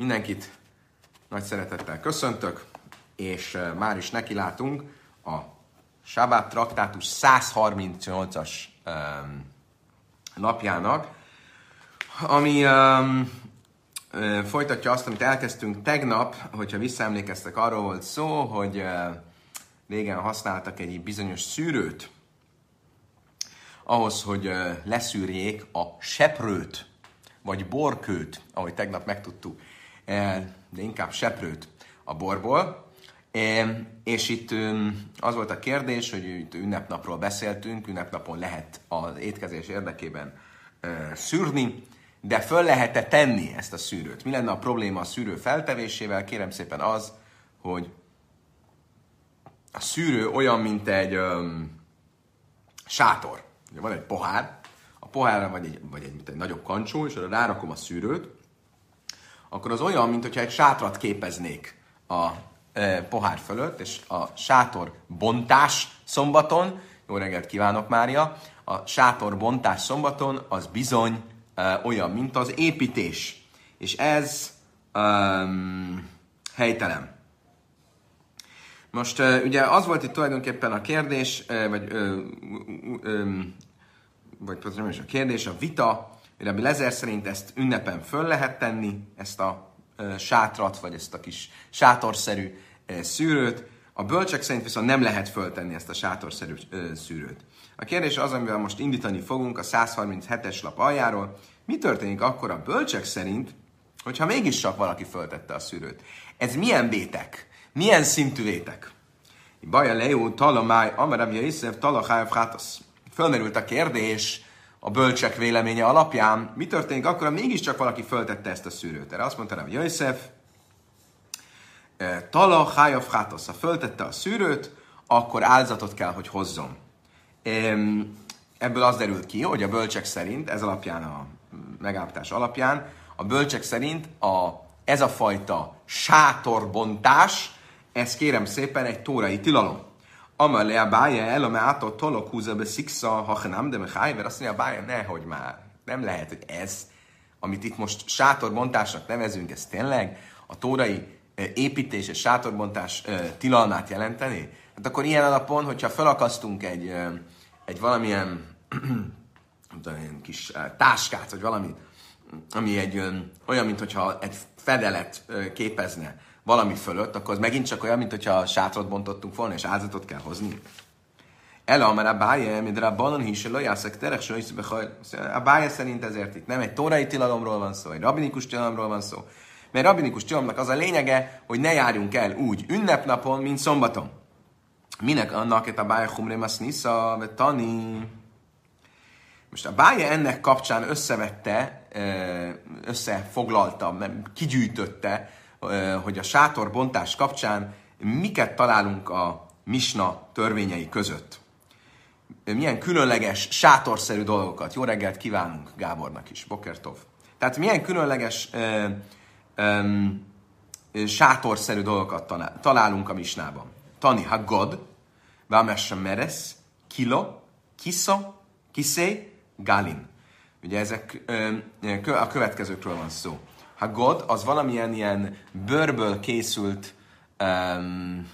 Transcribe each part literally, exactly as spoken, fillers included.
Mindenkit nagy szeretettel köszöntök, és már is nekilátunk a Sábát traktátus száz harmincnyolcas um, napjának, ami um, folytatja azt, amit elkezdtünk tegnap, hogyha visszaemlékeztek, arról volt szó, hogy uh, régen használtak egy bizonyos szűrőt, ahhoz, hogy uh, leszűrjék a seprőt, vagy borkőt, ahogy tegnap megtudtuk, de inkább seprőt a borból. És itt az volt a kérdés, hogy itt ünnepnapról beszéltünk, ünnepnapon lehet az étkezés érdekében szűrni, de föl lehet-e tenni ezt a szűrőt? Mi lenne a probléma a szűrő feltevésével? Kérem szépen az, hogy a szűrő olyan, mint egy um, sátor. Ugye van egy pohár, a pohárra vagy egy, vagy egy, egy nagyobb kancsó, és arra rárakom a szűrőt, akkor az olyan, mintha egy sátrat képeznék a e, pohár fölött, és a sátor bontás szombaton, jó reggelt kívánok, Mária, a sátor bontás szombaton az bizony e, olyan, mint az építés. És ez um, helytelen. Most e, ugye az volt itt tulajdonképpen a kérdés, e, vagy, ö, ö, vagy nem is a kérdés, a vita, Rabbi Lezer szerint ezt ünnepen föl lehet tenni, ezt a e, sátrat, vagy ezt a kis sátorszerű e, szűrőt. A bölcsek szerint viszont nem lehet föltenni ezt a sátorszerű e, szűrőt. A kérdés az, amivel most indítani fogunk a száz harminchetes lap aljáról. Mi történik akkor a bölcsek szerint, hogyha mégis csak valaki föltette a szűrőt? Ez milyen vétek? Milyen szintű vétek? Baja lejú, talamáj, amarabja iszef, talachájav hátasz. Fölmerült a kérdés a bölcsek véleménye alapján, mi történik akkor, ha mégiscsak valaki föltette ezt a szűrőt. Erre azt mondta Rabbi Yosef, Tala hájav hátasz, ha föltette a szűrőt, akkor áldozatot kell, hogy hozzon. Ebből az derült ki, hogy a bölcsek szerint, ez alapján a megállapítás alapján, a bölcsek szerint a, ez a fajta sátorbontás, ez kérem szépen egy tórai tilalom. Amalé a bája elame ától tolok húzza be sziksza, ha nem, de mehájver, azt mondja a bája, nehogy már. Nem lehet, hogy ez, amit itt most sátorbontásnak nevezünk, ez tényleg a tórai építés és sátorbontás tilalmát jelenteni? Hát akkor ilyen alapon, hogyha felakasztunk egy, egy valamilyen tudom, kis táskát, vagy valami, ami egy olyan, mintha egy fedelet képezne valami fölött, akkor az megint csak olyan, mintha sátrat bontottunk volna, és áldozatot kell hozni. Ela, amár a báje, mint a banon híse, lojászak terek, a báje szerint ezért itt nem egy tórai tilalomról van szó, egy rabinikus tilalomról van szó, mert rabinikus tilalomnak az a lényege, hogy ne járjunk el úgy ünnepnapon, mint szombaton. Minek annak itt a báje humrémasz nisza, vagy tani. Most a báje ennek kapcsán összevette, összefoglalta, kigyűjtötte, hogy a sátorbontás kapcsán miket találunk a misna törvényei között. Milyen különleges, sátorszerű dolgokat. Jó reggelt kívánunk Gábornak is, Bokertov. Tehát milyen különleges ö, ö, sátorszerű dolgokat találunk a misnában. Tani hagod, vámessa meres, kilo, kisza, kiszé, galin. Ugye ezek ö, a következőkről van szó. Hagod, az valamilyen ilyen bőrből készült um,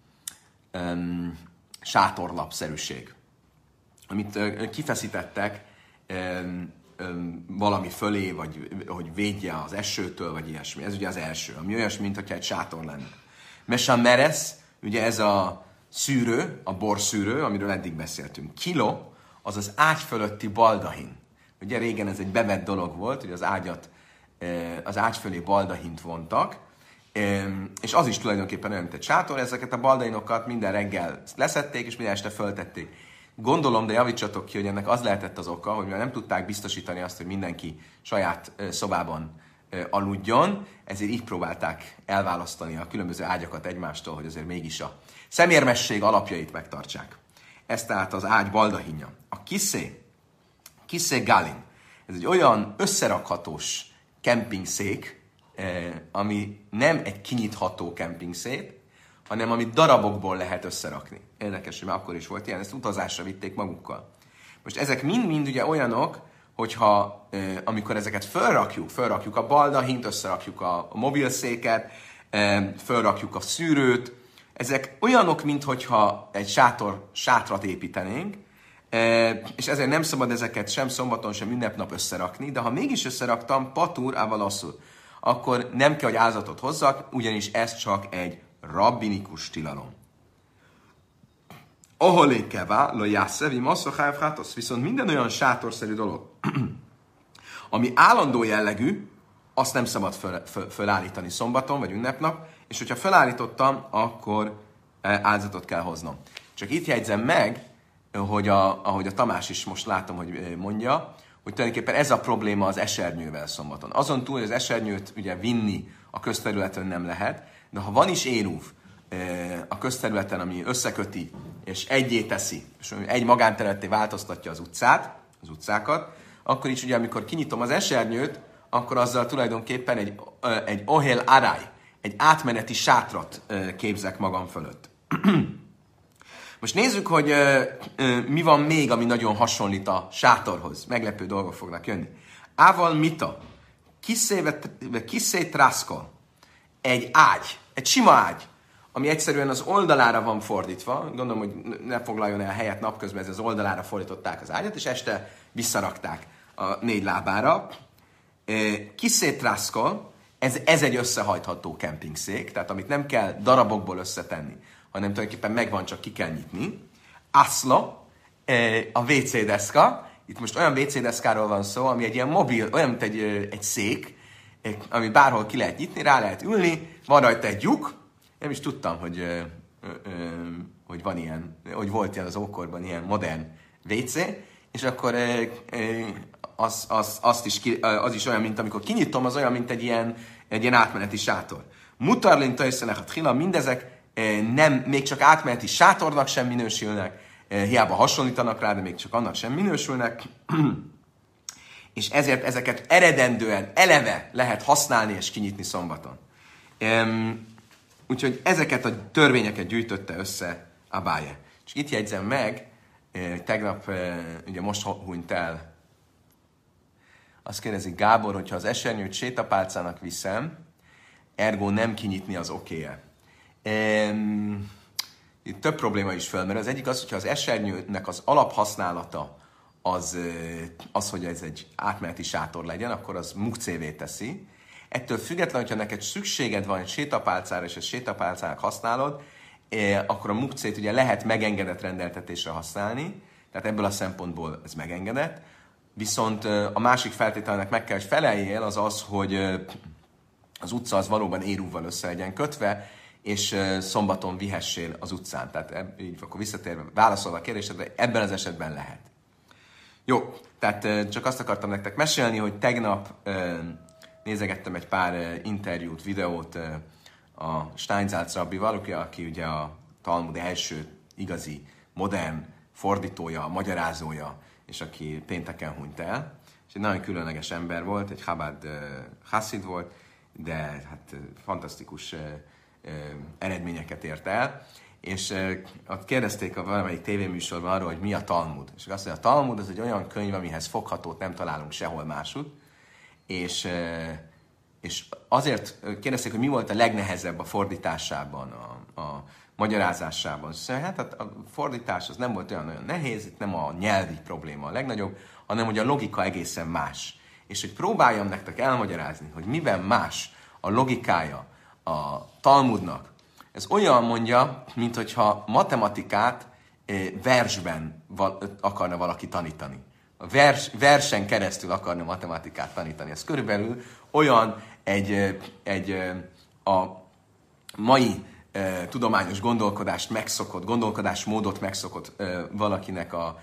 um, sátorlapszerűség, amit uh, kifeszítettek um, um, valami fölé, vagy hogy védje az esőtől, vagy ilyesmi. Ez ugye az első, ami olyasmi, mintha egy sátor lenne. Mesa meres, ugye ez a szűrő, a borszűrő, amiről eddig beszéltünk. Kilo, az az ágy fölötti baldahin. Ugye régen ez egy bevett dolog volt, hogy az ágyat az ágy fölé baldahint vontak, és az is tulajdonképpen olyan, mint egy sátor, ezeket a baldahinokat minden reggel leszették, és minden este föltették. Gondolom, de javítsatok ki, hogy ennek az lehetett az oka, hogy nem tudták biztosítani azt, hogy mindenki saját szobában aludjon, ezért így próbálták elválasztani a különböző ágyakat egymástól, hogy azért mégis a szemérmesség alapjait megtartsák. Ez tehát az ágy baldahinja. A kiszé, kiszé galin, ez egy olyan összerakhatós kempingszék, ami nem egy kinyitható kempingszék, hanem amit darabokból lehet összerakni. Érdekes, hogy már akkor is volt ilyen, ezt utazásra vitték magukkal. Most ezek mind-mind ugye olyanok, hogyha amikor ezeket felrakjuk, felrakjuk a baldahint, összerakjuk a mobilszéket, felrakjuk a szűrőt, ezek olyanok, minthogyha egy sátor, sátrat építenénk, és ezért nem szabad ezeket sem szombaton, sem ünnepnap összerakni, de ha mégis összeraktam, patur, ávalaszul, akkor nem kell, hogy áldozatot hozzak, ugyanis ez csak egy rabbinikus tilalom. Aholékevá, lo jászevi, masszacháv hátasz, viszont minden olyan sátorszerű dolog, ami állandó jellegű, azt nem szabad föl, föl, fölállítani szombaton vagy ünnepnap, és hogyha felállítottam, akkor áldozatot kell hoznom. Csak itt jegyzem meg, hogy a, ahogy a Tamás is most látom, hogy mondja, hogy tulajdonképpen ez a probléma az esernyővel szombaton. Azon túl, hogy az esernyőt ugye vinni a közterületen nem lehet, de ha van is éruv a közterületen, ami összeköti, és egyé teszi, és egy magánterületté változtatja az utcát, az utcákat, akkor is ugye, amikor kinyitom az esernyőt, akkor azzal tulajdonképpen egy, egy ohel aráj, egy átmeneti sátrat képzek magam fölött. Most nézzük, hogy ö, ö, mi van még, ami nagyon hasonlít a sátorhoz. Meglepő dolgok fognak jönni. Ával mita, kiszétrászkol, egy ágy, egy sima ágy, ami egyszerűen az oldalára van fordítva. Gondolom, hogy ne foglaljon el helyet napközben, ez az oldalára fordították az ágyat, és este visszarakták a négy lábára. Kiszétrászkol, ez, ez egy összehajtható kempingszék, tehát amit nem kell darabokból összetenni, hanem tulajdonképpen megvan, csak ki kell nyitni. Aszla, a vé cé deszka. Itt most olyan vé cé deszkáról van szó, ami egy ilyen mobil, olyan, mint egy, egy szék, ami bárhol ki lehet nyitni, rá lehet ülni, van rajta egy lyuk. Nem is tudtam, hogy, hogy van ilyen, hogy volt ilyen az ókorban ilyen modern vé cé, és akkor az, az, azt is, az is olyan, mint amikor kinyitom, az olyan, mint egy ilyen, egy ilyen átmeneti sátor. Mutarlin tajszenek a trila, mindezek nem, még csak átmeneti sátornak sem minősülnek, hiába hasonlítanak rá, de még csak annak sem minősülnek, és ezért ezeket eredendően, eleve lehet használni és kinyitni szombaton. Úgyhogy ezeket a törvényeket gyűjtötte össze Abaye. És itt jegyzem meg, tegnap, ugye most hunyt el, azt kérdezi Gábor, hogyha az esernyőt sétapálcának viszem, ergo nem kinyitni az oké-e. Um, itt több probléma is felmerül. Az egyik az, hogyha az esernyőnek az alaphasználata az, az, hogy ez egy átmeneti sátor legyen, akkor az mukcévé teszi. Ettől függetlenül, hogyha neked szükséged van egy sétapálcára, és ezt sétapálcának használod, akkor a mukcét ugye lehet megengedett rendeltetésre használni, tehát ebből a szempontból ez megengedett. Viszont a másik feltételnek meg kell, hogy feleljél, az az, hogy az utca az valóban érúvval össze legyen kötve, és szombaton vihessél az utcán. Tehát így akkor visszatérve válaszolva a kérdésedre, ebben az esetben lehet. Jó, tehát csak azt akartam nektek mesélni, hogy tegnap nézegettem egy pár interjút, videót a Steinsaltz rabbival, aki ugye a Talmud első igazi, modern fordítója, magyarázója, és aki pénteken hunyt el. És egy nagyon különleges ember volt, egy Chabad Hasid volt, de hát fantasztikus eredményeket ért el, és ott kérdezték a valamelyik tévéműsorban arról, hogy mi a Talmud. És azt mondja, a Talmud az egy olyan könyv, amihez foghatót nem találunk sehol máshogy, és, és azért kérdezték, hogy mi volt a legnehezebb a fordításában, a, a magyarázásában. Szóval, hát a fordítás az nem volt olyan nagyon nehéz, itt nem a nyelvi probléma a legnagyobb, hanem hogy a logika egészen más. És hogy próbáljam nektek elmagyarázni, hogy miben más a logikája a Talmudnak. Ez olyan mondja, mint hogyha matematikát versben akarna valaki tanítani. A vers, versen keresztül akarna matematikát tanítani. Ez körülbelül olyan egy, egy a mai tudományos gondolkodást megszokott, gondolkodásmódot megszokott valakinek a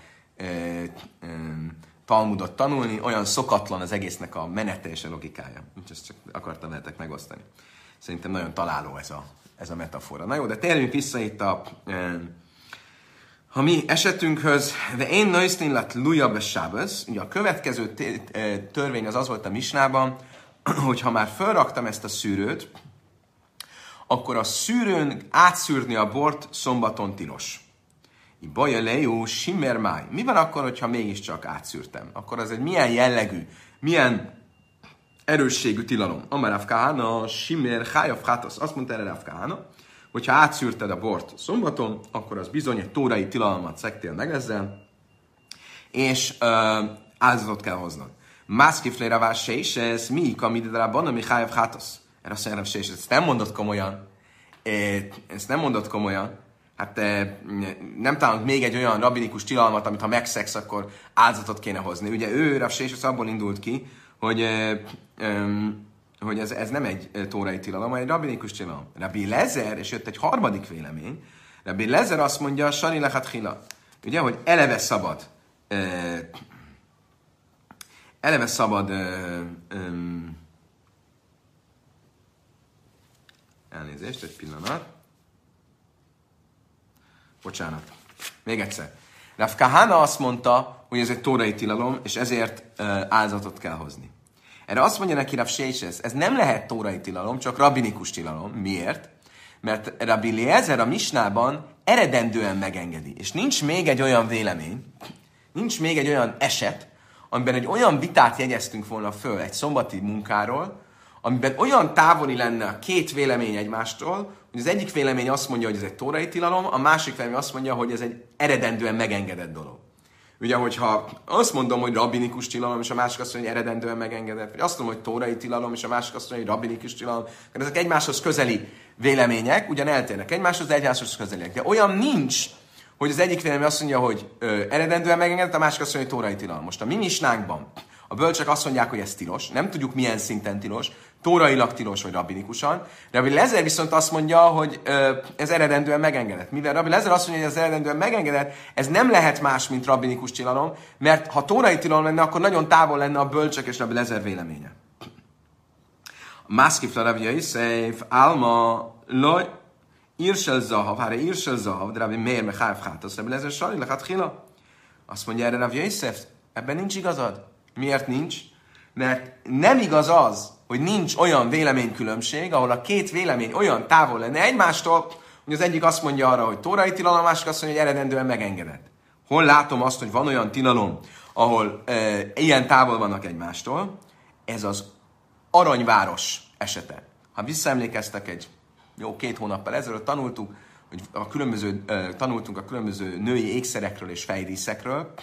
Talmudot tanulni, olyan szokatlan az egésznek a menete és a logikája. Úgyhogy ezt csak akartam veletek megosztani. Szerintem nagyon találó ez a, ez a metafora. Na jó, de térjünk vissza itt a, e, a mi esetünkhöz. De én nősztin lett luja be sábez. Ugye a következő törvény az az volt a misnában, hogy ha már felraktam ezt a szűrőt, akkor a szűrőn átszűrni a bort szombaton tilos. Baja lejú, simmermáj. Mi van akkor, hogyha mégiscsak átszűrtem? Akkor az egy milyen jellegű, milyen erősségű tilalom? Amar Rav Kahana, simmer hájav hátasz. Azt mondta erre Rav Kahana, hogyha átszűrted a bort szombaton, akkor az bizony egy tórai tilalmat szektél meg ezzel, és uh, áldozatot kell hoznod. Mászkiflé ravás se is, ez mi, kamidrában, ami hájav hátasz. Erre azt mondja, hogy ezt nem mondott komolyan. Ezt nem mondott komolyan. Hát nem találunk még egy olyan rabinikus tilalmat, amit ha megszegsz, akkor áldozatot kéne hozni. Ugye ő, Rav Sés, abból indult ki, hogy, hogy ez, ez nem egy tórai tilalom, hanem egy rabinikus tilalom. Rabbi Lezer, és jött egy harmadik vélemény, Rabbi Lezer azt mondja, Sani lechat hila. Ugye, hogy eleve szabad eleve szabad elnézést, egy pillanat. Bocsánat. Még egyszer. Rav Kahana azt mondta, hogy ez egy tórai tilalom, és ezért uh, áldozatot kell hozni. Erre azt mondja neki Rav Sés, ez nem lehet tórai tilalom, csak rabbinikus tilalom. Miért? Mert Rabbi Eliezer a Misnában eredendően megengedi. És nincs még egy olyan vélemény, nincs még egy olyan eset, amiben egy olyan vitát jegyeztünk volna föl egy szombati munkáról, amiben olyan távoli lenne a két vélemény egymástól, hogy az egyik vélemény azt mondja, hogy ez egy tórai tilalom, a másik vélemény azt mondja, hogy ez egy eredendően megengedett dolog. Ugye, hogyha azt mondom, hogy rabbinikus tilalom, és a másik azt mondja, hogy eredendően megengedett, vagy azt mondom, hogy tórai tilalom, és a másik azt mondja, hogy rabbinikus tilalom, akkor ezek egymáshoz közeli vélemények, ugyan eltérnek egymáshoz, de egymáshoz közeliek. De olyan nincs, hogy az egyik vélemény azt mondja, hogy ö, eredendően megengedett, a másik azt mondja, hogy tórai tilalom. Most a mi misnánkban a bölcsek azt mondják, hogy ez tilos, nem tudjuk milyen szinten tilos, tórailag tilos vagy rabbinikusan. Rabbi Lezer viszont azt mondja, hogy ö, ez eredendően megengedett. Mivel Rabbi Lezer azt mondja, hogy ez eredendően megengedett, ez nem lehet más, mint rabbinikus tilalom, mert ha tórai tilalom lenne, akkor nagyon távol lenne a bölcsek és Rabbi Lezer véleménye. Mászkifla Rabbi Yosef, Alma, Loj, Irsel Zahav, Háre Irsel Zahav, de Rabbi Meir Mecháv Hátasz, Rabbi Lezer Sari, Lechat Hila. Azt mondja erre Rabbi Yosef, ebben nincs igazad. Miért nincs? Mert nem igaz az, hogy nincs olyan véleménykülönbség, ahol a két vélemény olyan távol lenne egymástól, hogy az egyik azt mondja arra, hogy tórai tilalom, a másik azt mondja, hogy eredendően megengedett. Hol látom azt, hogy van olyan tilalom, ahol e, ilyen távol vannak egymástól? Ez az aranyváros esete. Ha visszaemlékeztek, egy jó két hónappal ezelőtt tanultuk, hogy a különböző, e, tanultunk a különböző női ékszerekről és fejdíszekről,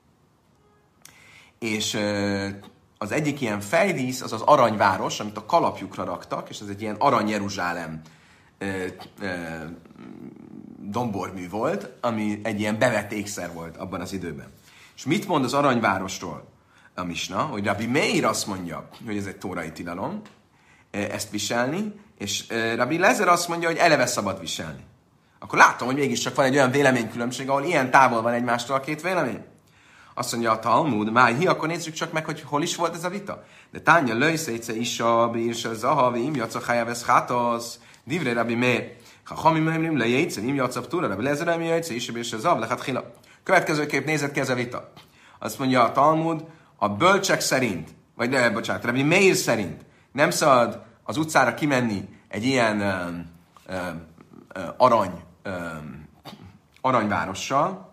és e, az egyik ilyen fejdísz, az az aranyváros, amit a kalapjukra raktak, és ez egy ilyen arany Jeruzsálem e, e, dombormű volt, ami egy ilyen bevett ékszer volt abban az időben. És mit mond az aranyvárosról a Misna? Hogy Rabbi Meir azt mondja, hogy ez egy tórai tilalom, ezt viselni, és Rabbi Lezer azt mondja, hogy eleve szabad viselni. Akkor látom, hogy mégiscsak van egy olyan véleménykülönbség, ahol ilyen távol van egymástól a két vélemény. Azt mondja a Talmud, máj, akkor nézzük csak meg, hogy hol is volt ez a vita. De tánya löjszéce is a bírse zahavi, im jacahája vesz hátasz, divré Rabbi Meir. Ha hami memlim le jegyce, im jacap túra, Rabbi Lezer nem jegyce, is a bírse zahav, le hát hila. Következőképp nézett ki ez a vita. Azt mondja a Talmud, a bölcsek szerint, vagy de, bocsánat, Rabbi Meir szerint nem szabad az utcára kimenni egy ilyen um, um, um, arany, um, aranyvárossal.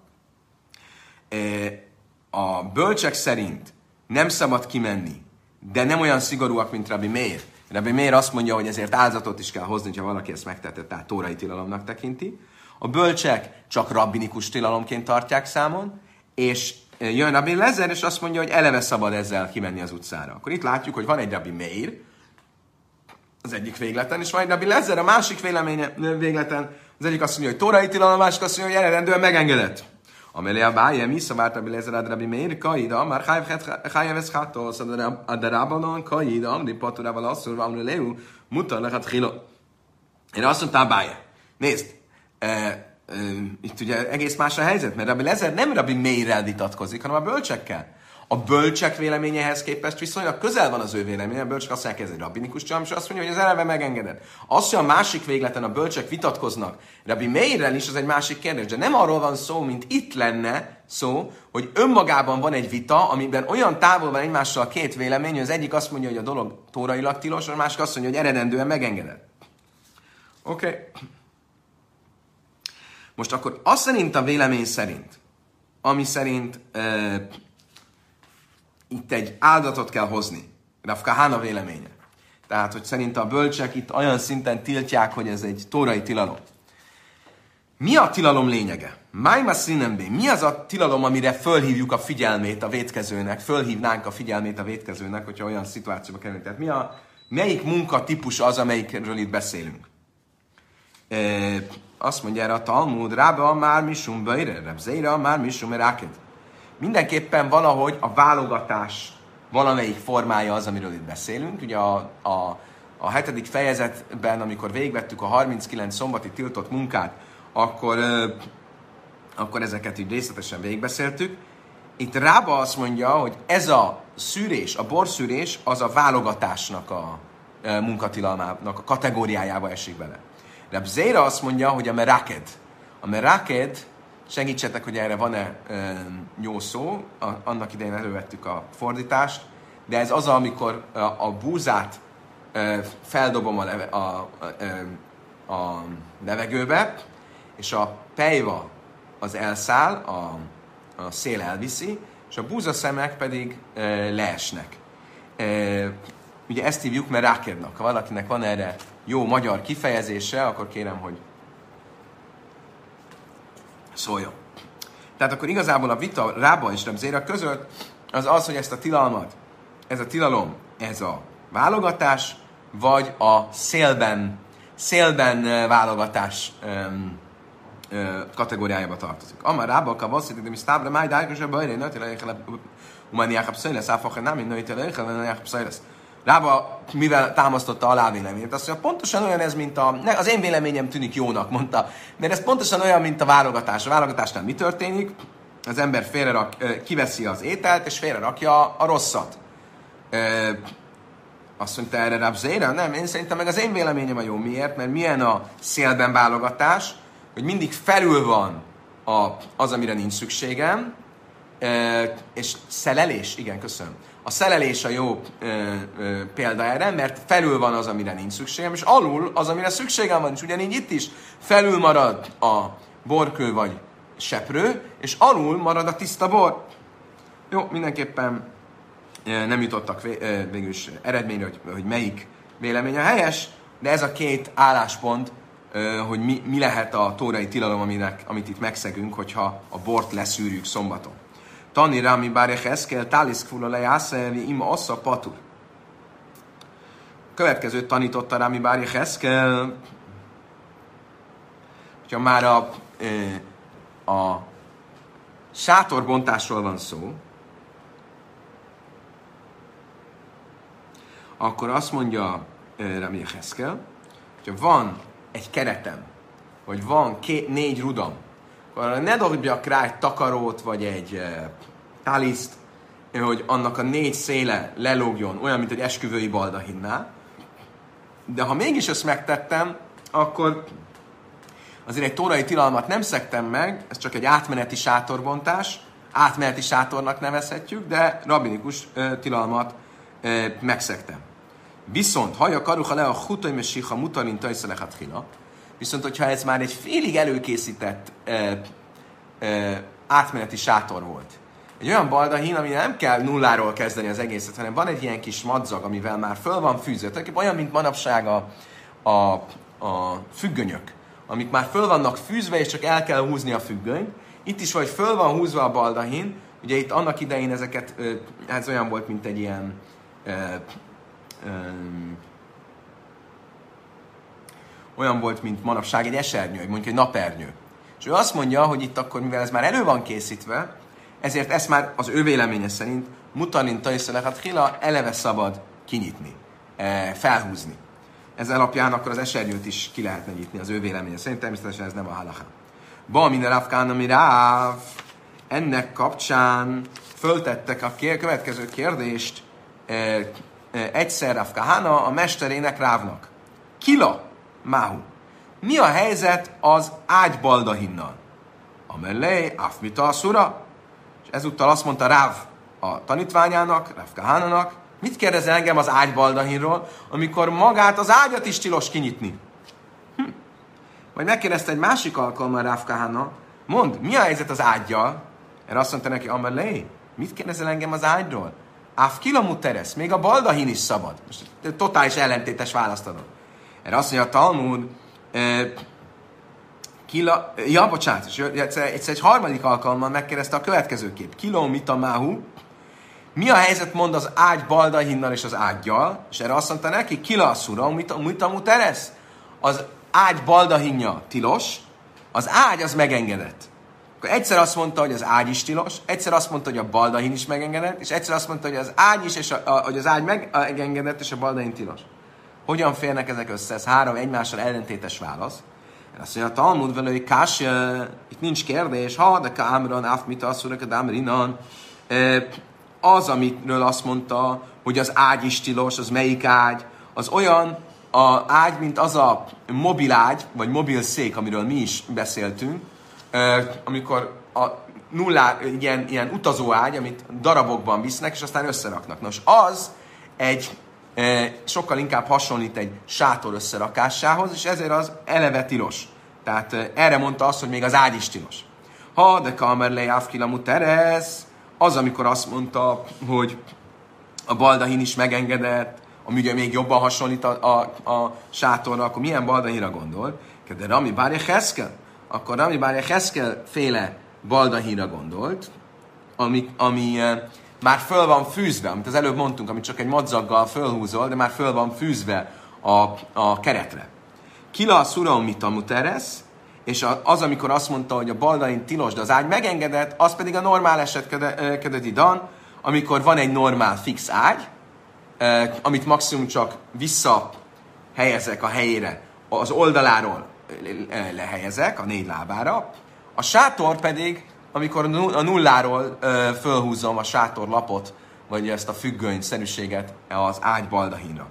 A bölcsek szerint nem szabad kimenni, de nem olyan szigorúak, mint Rabbi Meir. Rabbi Meir azt mondja, hogy ezért áldozatot is kell hozni, ha valaki ezt megtette, tehát tórai tilalomnak tekinti. A bölcsek csak rabbinikus tilalomként tartják számon, és jön Rabbi Lezer, és azt mondja, hogy eleve szabad ezzel kimenni az utcára. Akkor itt látjuk, hogy van egy Rabbi Meir az egyik végleten, és van egy Rabbi Lezer a másik véleménye, végleten. Az egyik azt mondja, hogy tórai tilalom, a másik azt mondja, hogy eredendően megengedett. Amelé a báje, mi szavárt Rabbi Lezer ad Rabbi Meir, kaida, már hájja vesz hátosz, a darábanon, kaida, amri paturával asszul, amri leu, mutar lehet hila. Én azt mondta a báje. Nézd, e, e, itt ugye egész más a helyzet, mert Rabbi Lezer nem Rabbi Meirrel vitatkozik, hanem a bölcsekkel. A bölcsek véleményehez képest viszonylag közel van az ő véleménye, a bölcsek azt mondják, ez egy rabbinikus csalom, és azt mondja, hogy az eleve megengedett. Az, hogy a másik végleten a bölcsek vitatkoznak Rabbi Meirrel is, az egy másik kérdés, de nem arról van szó, mint itt lenne szó, hogy önmagában van egy vita, amiben olyan távol van egymással a két vélemény, hogy az egyik azt mondja, hogy a dolog tórailag tilos, a másik azt mondja, hogy eredendően megengedett. Oké. Okay. Most akkor azt szerint a vélemény szerint, ami szerint uh, itt egy áldatot kell hozni, Rav Kahana véleménye. Tehát, hogy szerint a bölcsek itt olyan szinten tiltják, hogy ez egy tórai tilalom. Mi a tilalom lényege? Májma színembe. Mi az a tilalom, amire fölhívjuk a figyelmét a vétkezőnek, fölhívnánk a figyelmét a vétkezőnek, hogyha olyan szituációba kerülünk. Tehát mi a, melyik munkatípus az, amelyikről itt beszélünk? E, azt mondja erre a Talmud, Rába már misum bajre, Rabzeira már misum ráked. Mindenképpen valahogy a válogatás valamelyik formája az, amiről itt beszélünk. Ugye a, a, a hetedik fejezetben, amikor végigvettük a harminckilenc szombati tiltott munkát, akkor, euh, akkor ezeket így részletesen végigbeszéltük. Itt Rába azt mondja, hogy ez a szűrés, a borszűrés, az a válogatásnak a e, munkatilalmának a kategóriájába esik bele. Reb Zéra azt mondja, hogy a meraked. A meraked, segítsetek, hogy erre van-e e, jó szó, a, annak idején elővettük a fordítást, de ez az, amikor a, a búzát e, feldobom a, leve, a, a, a, a levegőbe, és a pejva az elszáll, a, a szél elviszi, és a búzaszemek pedig e, leesnek. E, ugye ezt hívjuk merakednak. Ha valakinek van erre jó magyar kifejezése, akkor kérem, hogy szóljon. Tehát akkor igazából a vita Rába és Reb Zéra között az az, hogy ezt a tilalmat, ez a tilalom, ez a válogatás, vagy a szélben, szélben válogatás um, kategóriájába tartozik. Amár Rába kavasszik, de mi sztábra máj dárgosra bajra, nőtt elejékel, umaniákabb szöjlesz, áfakra nem, nőtt elejékel, umaniákabb szöjlesz. Rába mivel támasztotta a lávéleményét? Azt mondja, pontosan olyan ez, mint a... Az én véleményem tűnik jónak, mondta. De ez pontosan olyan, mint a válogatás. A válogatásnál mi történik? Az ember félrerak, kiveszi az ételt, és félrerakja a rosszat. Azt mondta erre Reb Zéra? Nem, én szerintem meg az én véleményem a jó. Miért? Mert milyen a szélben válogatás, hogy mindig felül van a, az, amire nincs szükségem, és szelelés, igen, köszönöm. A szelelés a jó ö, ö, példa erre, mert felül van az, amire nincs szükségem, és alul az, amire szükségem van, és ugyanígy itt is felül marad a borkő vagy seprő, és alul marad a tiszta bor. Jó, mindenképpen ö, nem jutottak vé, ö, végül is eredményre, hogy, hogy melyik vélemény a helyes, de ez a két álláspont, ö, hogy mi, mi lehet a tórai tilalom, aminek, amit itt megszegünk, hogyha a bort leszűrjük szombaton. Tani Rami Bárja Heszkel, Tálisz Kfula Lejászeli, Ima Assza Patur. Következőt tanította Rami Bárja Heszkel, hogyha már a, a sátorbontásról van szó, akkor azt mondja Rami Heszkel, hogyha van egy keretem, vagy van két, négy rudam, akkor ne dobjak rá egy takarót, vagy egy e, taliszt, hogy annak a négy széle lelógjon, olyan, mint egy esküvői baldahinnál. De ha mégis ezt megtettem, akkor azért egy tórai tilalmat nem szegtem meg, ez csak egy átmeneti sátorbontás, átmeneti sátornak nevezhetjük, de rabbinikus e, tilalmat e, megszegtem. Viszont, haja karuha le a hutai mesiha mutarin tajszelechat hila, viszont, hogyha ez már egy félig előkészített ö, ö, átmeneti sátor volt. Egy olyan baldahin, ami nem kell nulláról kezdeni az egészet, hanem van egy ilyen kis madzag, amivel már föl van fűzve. Olyan, mint manapság a, a, a függönyök, amik már föl vannak fűzve, és csak el kell húzni a függönyt. Itt is vagy föl van húzva a baldahin. Ugye itt annak idején ezeket, ö, ez olyan volt, mint egy ilyen... Ö, ö, olyan volt, mint manapság egy esernyő, mondjuk egy napernyő. És ő azt mondja, hogy itt akkor, mivel ez már elő van készítve, ezért ezt már az ő véleménye szerint mutalin tajszelehat hila eleve szabad kinyitni, felhúzni. Ez alapján akkor az esernyőt is ki lehetne nyitni az ő véleménye szerint, természetesen ez nem a halacha. Ba minden Ráv ami Ráv, ennek kapcsán föltettek a kér, következő kérdést egyszer Rav Kahana a mesterének Rávnak. Kila Máhu. Mi a helyzet az ágybaldahinnal? Amellé, afmita asszura. És ezúttal azt mondta Ráv a tanítványának, Rav Kahánának, mit kérdezel engem az ágybaldahinról, amikor magát az ágyat is tilos kinyitni? Hm. Majd megkérdezte egy másik alkalommal Rav Kahana, mondd, mi a helyzet az ággyal? Erre azt mondta neki, Amalé, mit kérdezel engem az ágyról? Áf kilomuteres, még a baldahin is szabad. Most totális ellentétes választ adok. Erre azt mondja a Talmud, eh, kila, ja, bocsánat, és egyszer, egyszer egy harmadik alkalommal megkérdezte a következő kép. Kilomita máhu, mi a helyzet mond az ágy baldahinnal és az ággyal? És erre azt mondta neki, kilasszura, mita muteres, az ágy baldahinja tilos, az ágy az megengedett. Akkor egyszer azt mondta, hogy az ágy is tilos, egyszer azt mondta, hogy a baldahin is megengedett, és egyszer azt mondta, hogy az ágy is, és a, a, hogy az ágy megengedett, és a baldahin tilos. Hogyan férnek ezek össze? Ez három egymással ellentétes válasz. Azt mondja, a Talmud vele, hogy kás, itt nincs kérdés, ha, de kámran, áf, mit asszúra, de ámrinan. Az, amiről azt mondta, hogy az ágy is tilos, az melyik ágy, az olyan a ágy, mint az a mobil ágy, vagy mobil szék, amiről mi is beszéltünk, amikor a nullá, ilyen, ilyen utazó ágy, amit darabokban visznek, és aztán összeraknak. Nos, az egy sokkal inkább hasonlít egy sátor összerakásához, és ezért az eleve tilos. Tehát erre mondta azt, hogy még az ágy is tilos. Ha de kamerlei áfkilamú teresz, az, amikor azt mondta, hogy a baldahin is megengedett, ami ugye még jobban hasonlít a, a, a sátorra, akkor milyen baldahinra gondol? De Rami Bárja Heszkel, akkor Rami Bárja Heszkel féle baldahinra gondolt, ami, ami már föl van fűzve, amit az előbb mondtunk, amit csak egy madzaggal fölhúzol, de már föl van fűzve a, a keretre. Kila a szuram mitamuteres, és az, amikor azt mondta, hogy a baldahin tilos, de az ágy megengedett, az pedig a normál eset kededidan, amikor van egy normál fix ágy, amit maximum csak visszahelyezek a helyére, az oldaláról lehelyezek, a négy lábára. A sátor pedig, amikor a nulláról fölhúzom a sátorlapot, vagy ezt a függöny szerűséget az ágy baldahinra.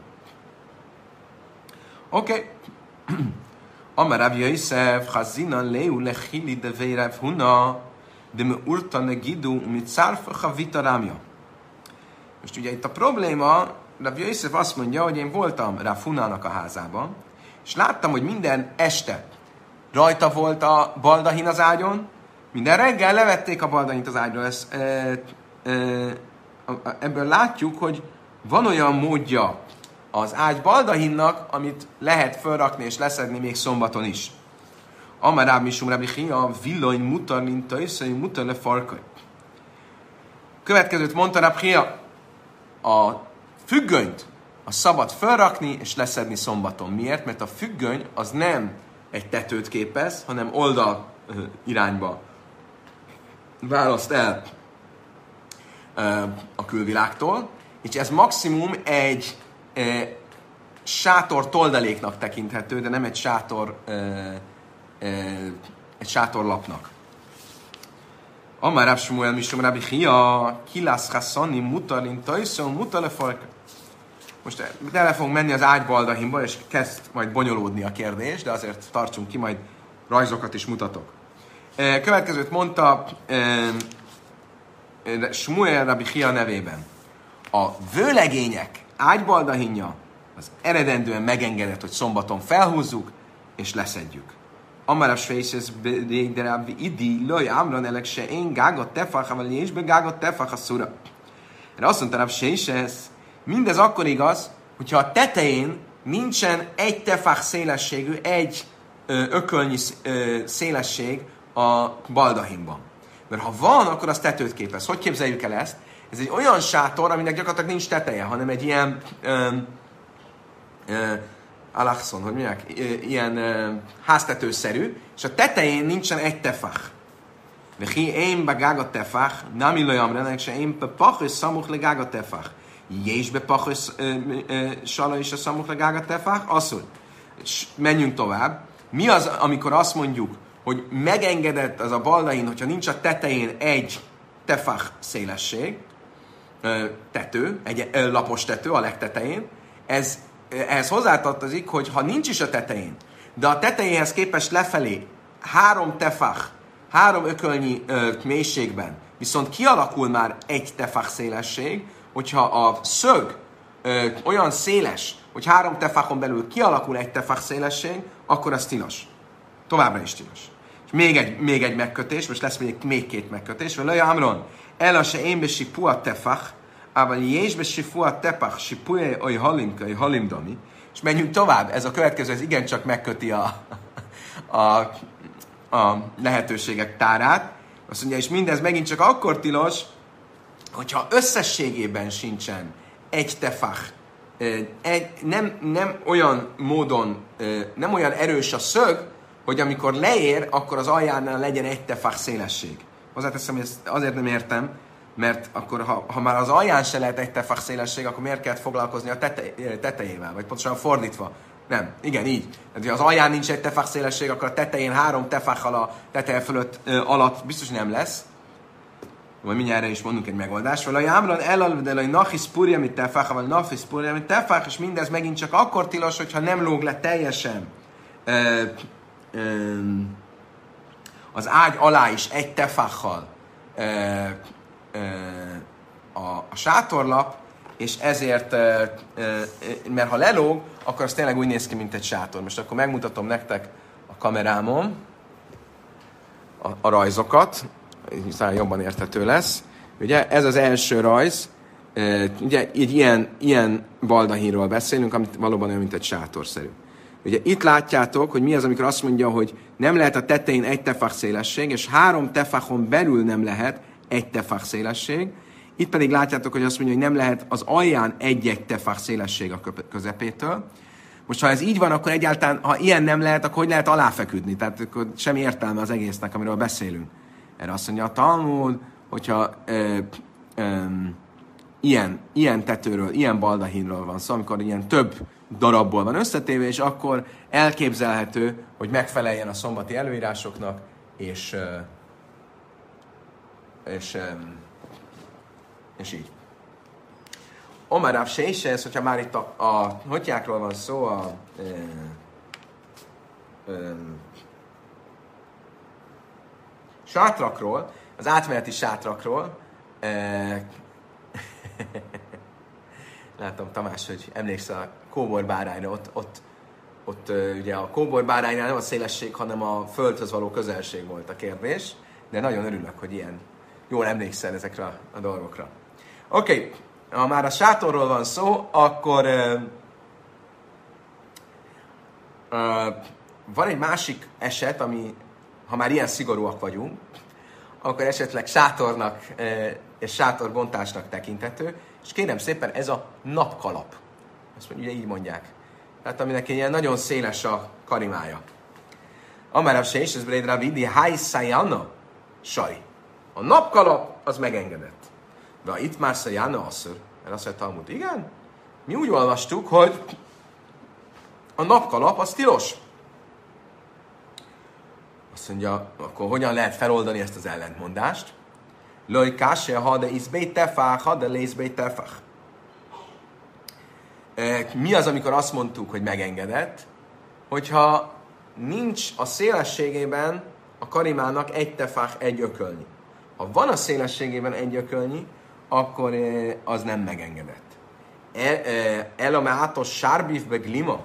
Oké. Okay. Amar Rav Yosef, Chazinan leu lechili de veirev huna, de me urta negidu, mit szárfa chavita rámja. Most ugye itt a probléma, Rav Yosef azt mondja, hogy én voltam Rav Hunának a házában, és láttam, hogy minden este rajta volt a baldahin az ágyon, minden reggel levették a baldahint az ágyról. Ez, e, e, ebből látjuk, hogy van olyan módja az ágy baldahinnak, amit lehet felrakni és leszedni még szombaton is. Amar Ráb Misum Rabbi Chia, villany mutar, mint tajszai mutar le farkaj. Következőt mondta Rabbi Chia, a függönyt a szabad felrakni és leszedni szombaton. Miért? Mert a függöny az nem egy tetőt képez, hanem oldal irányba választ el a külvilágtól, és ez maximum egy e, sátor toldaléknak tekinthető, de nem egy sátor e, e, egy sátorlapnak. Amár Rav Shmuel Mishum Rabbi Chia, kilász hasszani mutalin tajszon mutalefark. Most el fogunk menni az ágy baldahinba, és kezd majd bonyolódni a kérdés, de azért tartsunk ki, majd rajzokat is mutatok. Következőt mondta Shmuel Rabbi Chia nevében. A vőlegények ágybaldahinja az eredendően megengedett, hogy szombaton felhúzzuk és leszedjük. Amarav Sveises de Rabbi Idi loj amran elek se én gágot tefach, aval és be gágot tefach a szura. Erre azt mondta Rabbi Sveises, mindez akkor igaz, hogyha a tetején nincsen egy tefach szélességű, egy ö, ökölnyi ö, szélesség a baldahinban. Mert ha van, akkor az tetőt képez. Hogy képzeljük el ezt? Ez egy olyan sátor, aminek gyakorlatilag nincs teteje, hanem egy ilyen ö, ö, alachszon, hogy mondják, ilyen ö, háztetőszerű, és a tetején nincsen egy tefach. De hi én be gága tefach, nem illajam renek se én be pachos szamuch le gága tefach. Jés be pachos sala is a szamuch le gága tefach? Asszul. Menjünk tovább. Mi az, amikor azt mondjuk, hogy megengedett az a baldahin, hogyha nincs a tetején egy tefach szélesség, tető, egy lapos tető a legtetején, ez, ehhez hozzátartozik, hogy ha nincs is a tetején, de a tetejéhez képest lefelé három tefach, három ökölnyi ö, mélységben, viszont kialakul már egy tefach szélesség, hogyha a szög ö, olyan széles, hogy három tefachon belül kialakul egy tefach szélesség, akkor az tilos. Továbbra is tilos. És még egy, még egy megkötés, most lesz még, még két megkötés. Vagy Laja Amron, ela se én besi puat tefach, ával jés besi puat tefach, si pué oly halimka, oly halimdami. És menjünk tovább. Ez a következő, ez igencsak megköti a, a, a lehetőségek tárát. Azt mondja, és mindez megint csak akkor tilos, hogyha összességében sincsen egy tefach, egy, nem, nem olyan módon, nem olyan erős a szög, hogy amikor leér, akkor az aljánál legyen egy tefach szélesség. Hozzáteszem, hogy ezt azért nem értem, mert akkor, ha, ha már az alján se lehet egy tefach szélesség, akkor miért kellett foglalkozni a tete, tetejével? Vagy pontosan fordítva? Nem. Igen, így. Tehát, ha az alján nincs egy tefach szélesség, akkor a tetején három tefachal a teteje fölött ö, alatt biztos nem lesz. Vagy mindjárt erre is mondunk egy megoldást. Vagy a jámlan elalvedelai nachis purja, mit tefach, vagy nachis purja, mit tefach, és mindez megint csak akkor tilos, hogyha nem lóg le teljesen ö, ö, az ágy alá is egy tefachal ö, ö, a, a sátorlap, és ezért, ö, ö, mert ha lelóg, akkor az tényleg úgy néz ki, mint egy sátor. Most akkor megmutatom nektek a kamerámon a, a rajzokat, hiszen jobban érthető lesz. Ugye ez az első rajz, ugye egy ilyen, ilyen baldahínról beszélünk, amit valóban olyan, mint egy sátorszerű. Ugye itt látjátok, hogy mi az, amikor azt mondja, hogy nem lehet a tetején egy tefach szélesség, és három tefachon belül nem lehet egy tefach szélesség. Itt pedig látjátok, hogy azt mondja, hogy nem lehet az alján egy-egy tefach szélesség a közepétől. Most, ha ez így van, akkor egyáltalán, ha ilyen nem lehet, akkor hogy lehet aláfeküdni? Tehát akkor semmi értelme az egésznek, amiről beszélünk. Erre azt mondja a Talmud, hogyha ö, ö, ilyen, ilyen tetőről, ilyen baldahínról van szó, amikor ilyen több darabból van összetéve, és akkor elképzelhető, hogy megfeleljen a szombati előírásoknak, és, ö, és, ö, és így. Omar Rav Seises, hogyha már itt a, a hotyákról van szó, a ö, ö, sátrakról, az átmeneti sátrakról. E... Látom, Tamás, hogy emlékszel a kóborbárányra. Ott, ott, ott ugye a kóborbáránynál nem a szélesség, hanem a földhöz való közelség volt a kérdés. De nagyon örülök, hogy ilyen jól emlékszel ezekre a, a dolgokra. Oké, okay. Ha már a sátorról van szó, akkor uh, uh, van egy másik eset, ami ha már ilyen szigorúak vagyunk, akkor esetleg sátornak és sátorbontásnak tekinthető, és kérem szépen, ez a napkalap. Azt mondja, ugye így mondják. Tehát aminek ilyen nagyon széles a karimája. Amarav se is, ez Brédra vidi, háj szájána, saj. A napkalap az megengedett. De itt már szájána asszor. Mert azt mondja Talmud, igen, mi úgy olvastuk, hogy a napkalap az tilos. Azt mondja, akkor hogyan lehet feloldani ezt az ellentmondást? Loj káse, ha de izbé tefach, ha de lézbé tefach. Mi az, amikor azt mondtuk, hogy megengedett? Hogyha nincs a szélességében a karimának egy tefach, egy ökölnyi. Ha van a szélességében egy ökölnyi, akkor az nem megengedett. El a meátos sárbívbe glima?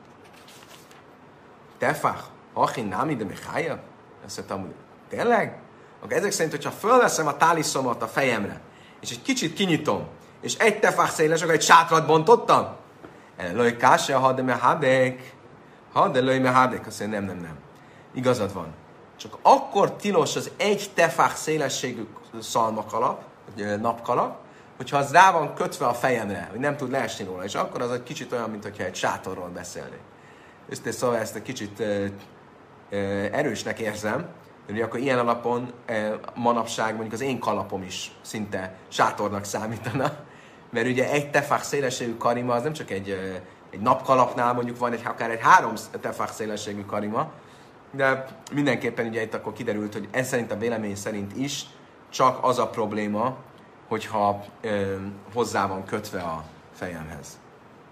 Tefach. Achin námi, de Michája? Azt mondtam, hogy tényleg? Akkor ezek szerint, hogyha fölveszem a táliszomat a fejemre, és egy kicsit kinyitom, és egy tefach széles, akkor egy sátrat bontottam? Loj káse, ha de mehádek. Ha de loj mehádek. Azt mondja, nem, nem, nem. Igazad van. Csak akkor tilos az egy tefach szélességű szalmakalap, vagy napkalap, hogyha az rá van kötve a fejemre, hogy nem tud leesni róla, és akkor az egy kicsit olyan, mintha egy sátorról beszélnék. Őszintén szóval ezt egy kicsit erősnek érzem, de ugye akkor ilyen alapon manapság mondjuk az én kalapom is szinte sátornak számítana, mert ugye egy tefach szélességű karima az nem csak egy, egy napkalapnál mondjuk van egy, akár egy három tefach szélességű karima, de mindenképpen ugye itt akkor kiderült, hogy ez szerint a vélemény szerint is csak az a probléma, hogyha ö, hozzá van kötve a fejemhez.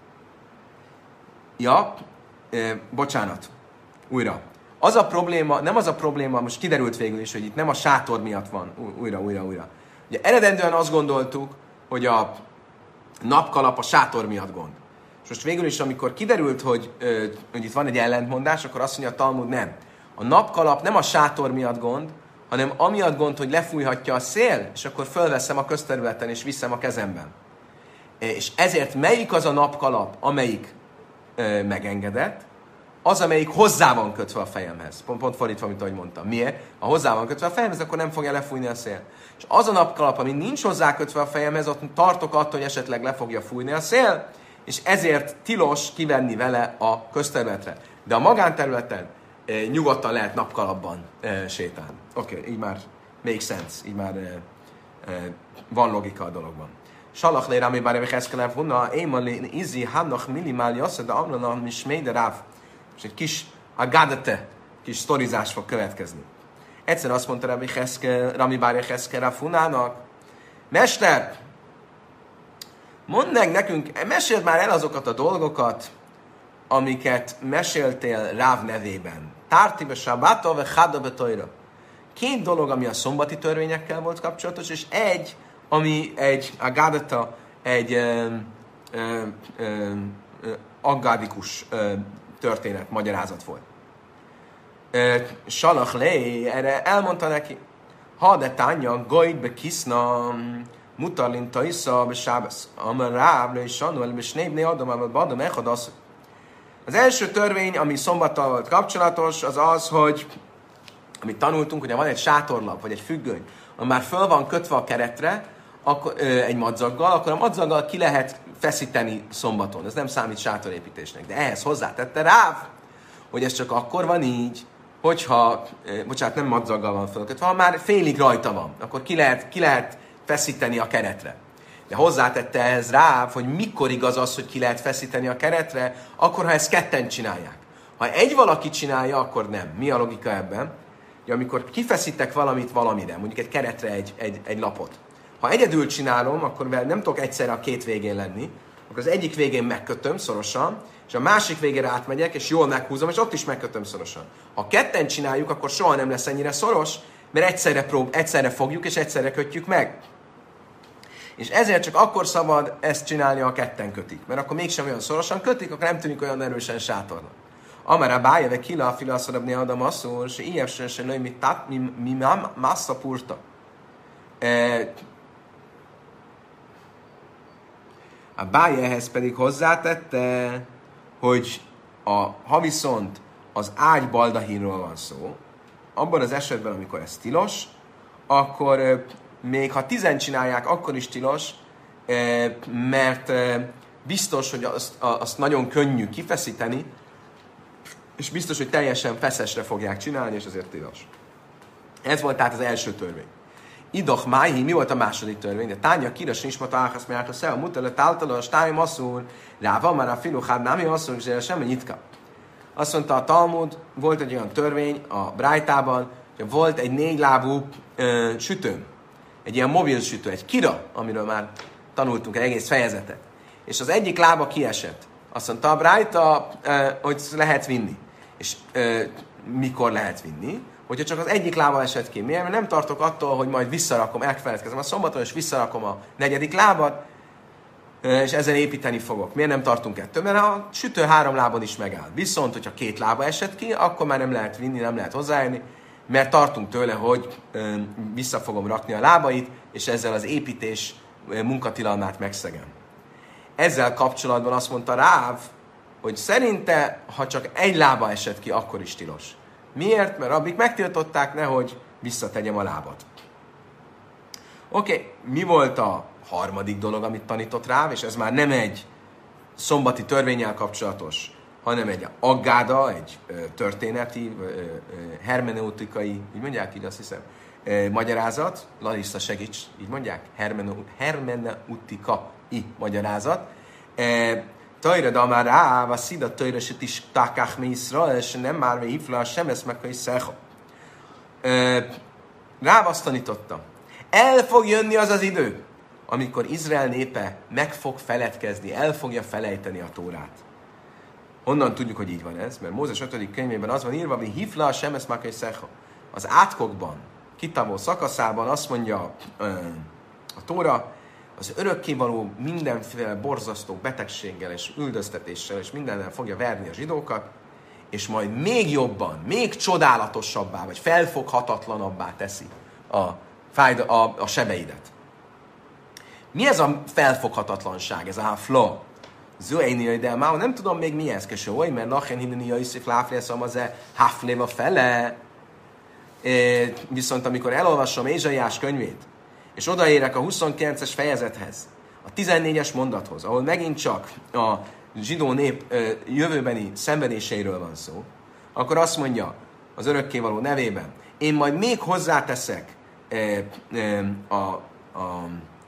Ja, ö, bocsánat, újra. Az a probléma, nem az a probléma, most kiderült végül is, hogy itt nem a sátor miatt van, újra, újra, újra. Ugye eredendően azt gondoltuk, hogy a napkalap a sátor miatt gond. És most végül is, amikor kiderült, hogy, ö, hogy itt van egy ellentmondás, akkor azt mondja a Talmud, nem. A napkalap nem a sátor miatt gond, hanem amiatt gond, hogy lefújhatja a szél, és akkor fölveszem a közterületen, és viszem a kezemben. És ezért melyik az a napkalap, amelyik ö, megengedett, az, amelyik hozzá van kötve a fejemhez. Pont, pont fordítva, mint ahogy mondtam. Miért? Ha hozzá van kötve a fejemhez, akkor nem fogja lefújni a szél. És az a napkalap, ami nincs hozzá kötve a fejemhez, ott tartok attól, hogy esetleg le fogja fújni a szél, és ezért tilos kivenni vele a közterületre. De a magánterületen e, nyugodtan lehet napkalapban e, sétálni. Oké, okay, így már make sense, így már e, e, van logika a dologban. Salach le Rami Bárja Vecheszkelev Hunna, Émali Izi Hannach Millimál Jassza, de Amlana Misméde Ráv. És egy kis agadete, kis sztorizás fog következni. Egyszer azt mondta Rami, Cheszke, Rami Bárja Cheszkelev Hunnának, Mester, mondd meg nekünk, meséld már el azokat a dolgokat, amiket meséltél Ráv nevében. Tárti be Sabbata, ve Chada be Tojra. Két dolog, ami a szombati törvényekkel volt kapcsolatos, és egy, ami egy agadata, egy ö, ö, ö, ö, aggádikus ö, történet, magyarázat volt. Salach lé, erre elmondta neki, ha de tánya, goyd be kiszna, mutalin taisza, be sábesz, amar ráv, le is sanuel, be snébné adom, amar badom, echadasz. Az első törvény, ami szombattal volt kapcsolatos, az az, hogy amit tanultunk, hogy ha van egy sátorlap, vagy egy függöny, ami már föl van kötve a keretre, akkor, ö, egy madzaggal, akkor a madzaggal ki lehet feszíteni szombaton. Ez nem számít sátorépítésnek. De ehhez hozzátette Ráv, hogy ez csak akkor van így, hogyha, ö, bocsánat, nem madzaggal van fölkötve, ha már félig rajta van, akkor ki lehet, ki lehet feszíteni a keretre. De hozzátette ehhez Ráv, hogy mikor igaz az, hogy ki lehet feszíteni a keretre, akkor, ha ezt ketten csinálják. Ha egy valaki csinálja, akkor nem. Mi a logika ebben? Hogy amikor kifeszítek valamit valamire, mondjuk egy keretre egy, egy, egy lapot, ha egyedül csinálom, akkor nem tudok egyszerre a két végén lenni, akkor az egyik végén megkötöm szorosan, és a másik végére átmegyek, és jól meghúzom, és ott is megkötöm szorosan. Ha ketten csináljuk, akkor soha nem lesz ennyire szoros, mert egyszerre, prób- egyszerre fogjuk, és egyszerre kötjük meg. És ezért csak akkor szabad ezt csinálni, ha ketten kötik. Mert akkor mégsem olyan szorosan kötik, akkor nem tűnik olyan erősen sátornak. Amara bájeve kila a filaszorabni adam asszul, és ilyesre se lőj, mi massza purta. A Báje ehhez pedig hozzátette, hogy a, ha viszont az ágy baldahínról van szó, abban az esetben, amikor ez tilos, akkor még ha tizen csinálják, akkor is tilos, mert biztos, hogy azt, azt nagyon könnyű kifeszíteni, és biztos, hogy teljesen feszesre fogják csinálni, és azért tilos. Ez volt tehát az első törvény. Idach májhi, mi volt a második törvény? De tánya kiras nismat áhasz, mert a szea mutele táltala a stáim asszul, rá van már a filuhád námi asszul, és erre semmi nyitka. Azt mondta a Talmud, volt egy olyan törvény a Brájtában, hogy volt egy négylábú ö, sütő, egy ilyen mobil sütő, egy kira, amiről már tanultunk egy egész fejezetet. És az egyik lába kiesett. Azt mondta a Brájta, ö, hogy lehet vinni. És ö, mikor lehet vinni? Hogyha csak az egyik lába esett ki. Miért? Mert nem tartok attól, hogy majd visszarakom, elfeledkezem a szombaton, és visszarakom a negyedik lábat, és ezzel építeni fogok. Miért nem tartunk ettől? Mert a sütő három lábon is megáll. Viszont, hogyha két lába esett ki, akkor már nem lehet vinni, nem lehet hozzájönni, mert tartunk tőle, hogy vissza fogom rakni a lábait, és ezzel az építés munkatilalmát megszegem. Ezzel kapcsolatban azt mondta Ráv, hogy szerinte, ha csak egy lába esett ki, akkor is tilos. Miért? Mert rabbik megtiltották, nehogy visszategyem a lábat. Oké, okay. Mi volt a harmadik dolog, amit tanított Ráv, és ez már nem egy szombati törvénnyel kapcsolatos, hanem egy aggáda, egy ö, történeti, ö, ö, hermeneutikai, így mondják így, azt hiszem, ö, magyarázat. Larissa, segíts, így mondják? Hermeneutika-i magyarázat. Tajra da már Ráv, a szida tajra se tis takach me Iszrael, és nem már me hifla, sem ezt meg, hogy szecha. Ráv azt tanította. El fog jönni az az idő, amikor Izrael népe meg fog feledkezni, el fogja felejteni a Tórát. Honnan tudjuk, hogy így van ez? Mert Mózes ötödik könyvében az van írva, hogy hifla, sem ezt meg, hogy szecha. Az átkokban, kitavó szakaszában azt mondja a Tóra, az örökkévaló mindenféle borzasztó betegséggel és üldöztetéssel és mindennel fogja verni a zsidókat, és majd még jobban, még csodálatosabbá, vagy felfoghatatlanabbá teszi a, fájda, a, a sebeidet. Mi ez a felfoghatatlanság, ez a hafla? Zöjni, de már nem tudom még mi ez, köső, oly, mert lachen hinni jöjszik láflél szamaze hafléva fele. É, viszont amikor elolvasom Ézsaiás könyvét, és odaérek a huszonkilences fejezethez, a tizennégyes mondathoz, ahol megint csak a zsidó nép ö, jövőbeni szenvedéseiről van szó, akkor azt mondja az örökkévaló nevében, én majd még hozzáteszek ö, ö, a, a,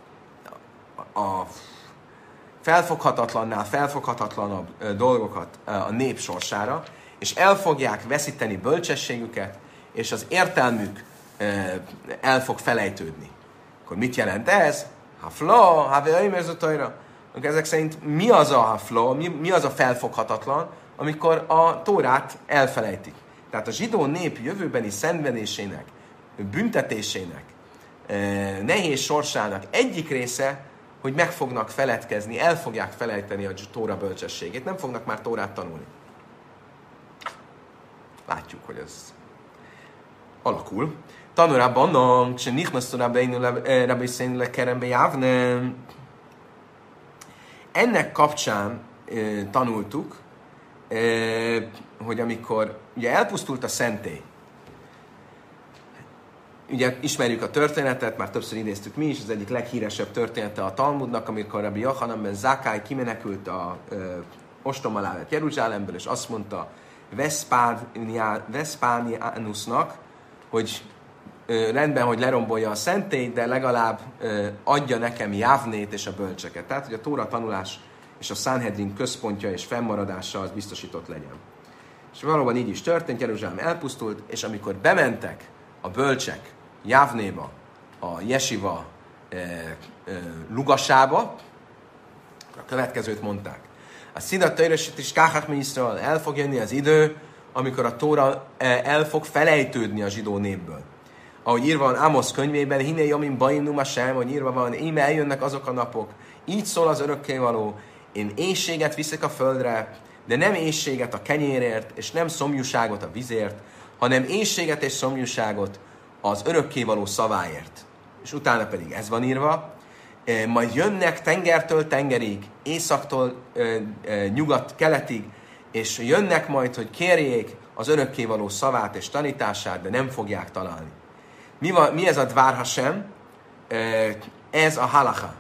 a felfoghatatlanná, felfoghatatlanabb ö, dolgokat ö, a nép sorsára, és el fogják veszíteni bölcsességüket, és az értelmük ö, el fog felejtődni. Akkor mit jelent ez? Hafla, haveaimerzotajra. Ezek szerint mi az a hafla, mi, mi az a felfoghatatlan, amikor a Tórát elfelejtik. Tehát a zsidó nép jövőbeni szenvedésének, büntetésének, nehéz sorsának egyik része, hogy meg fognak feledkezni, el fogják felejteni a Tóra bölcsességét, nem fognak már Tórát tanulni. Látjuk, hogy ez alakul. Tanulában, no, se nichnasszorában én rabbi szénle kerembe jávne. Ennek kapcsán e, tanultuk, e, hogy amikor ugye elpusztult a szentély, ugye ismerjük a történetet, már többször idéztük mi is, az egyik leghíresebb története a Talmudnak, amikor Rabbi Yochanan ben Zakkai kimenekült a e, ostrom alá lett Jeruzsálemből, és azt mondta Veszpániánusnak, hogy ö, rendben, hogy lerombolja a szentélyt, de legalább ö, adja nekem Jávnét és a bölcseket. Tehát, hogy a Tóra tanulás és a Sanhedrin központja és fennmaradása az biztosított legyen. És valóban így is történt, Jeruzsálem elpusztult, és amikor bementek a bölcsek Jávnéba, a Jesiva ö, ö, lugasába, a következőt mondták. A szidat törösít is káhák minisztral, el fog jönni az idő, amikor a Tóra el fog felejtődni a zsidó népből. Ahogy írva van Ámosz könyvében, hinné jamin bajnuma sem, hogy írva van, íme eljönnek azok a napok, így szól az örökkévaló, én éhséget viszek a földre, de nem éhséget a kenyérért, és nem szomjúságot a vízért, hanem éhséget és szomjúságot az örökkévaló szaváért. És utána pedig ez van írva, majd jönnek tengertől tengerig, északtól nyugat-keletig, és jönnek majd, hogy kérjék az örökkévaló szavát és tanítását, de nem fogják találni. Mi, van, mi ez a Dvár Hashem? Ez a halacha.